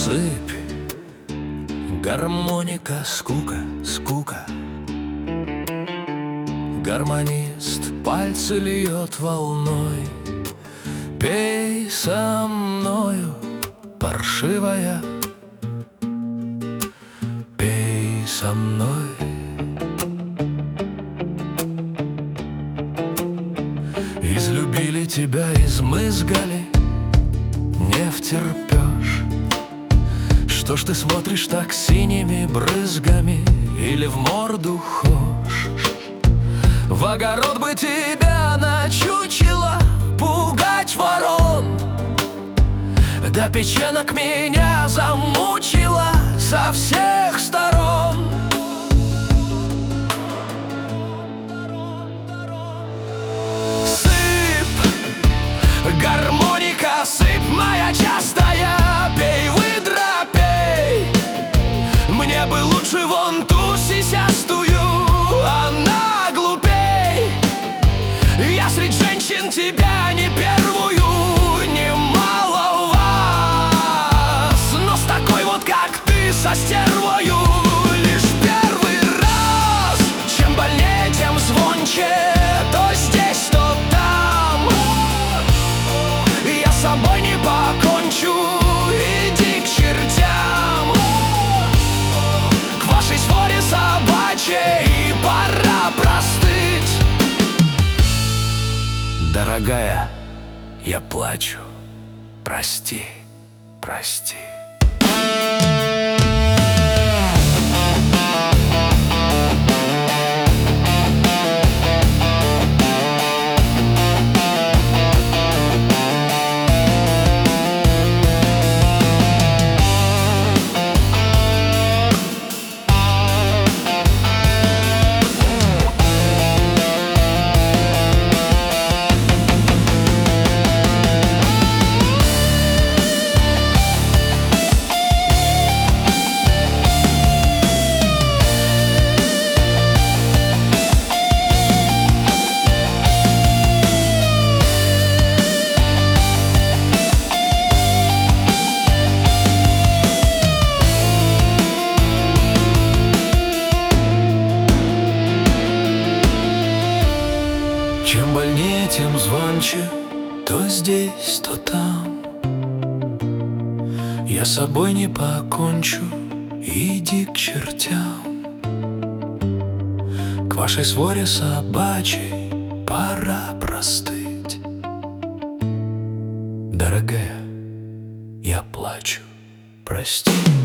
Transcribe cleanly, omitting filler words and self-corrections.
Сыпь, гармоника, скука, скука. Гармонист пальцы льет волной. Пей со мною, паршивая, пей со мной. Излюбили тебя, измызгали, не втерпешь. Что ж ты смотришь так синими брызгами, или в морду хошь? В огород бы тебя начучило пугать ворон, да печенок меня замучила со всех сторон. Сыпь, гармоника, сыпь моя частая, пей, выдра, пей. Мне бы лучше вон ту сисястую, она глупей. Я среди женщин тебя не первую, немало вас, но с такой вот, как ты, со стервою, лишь первый раз. Чем больнее, тем звонче, то здесь, то там. Я с собой не покончу, иди к чертям. К вашей своре собачьей пора простыть. Дорогая, я плачу, прости, прости. Чем больнее, тем звонче, то здесь, то там. Я с собой не покончу, иди к чертям. К вашей своре собачьей пора простыть. Дорогая, я плачу, прости.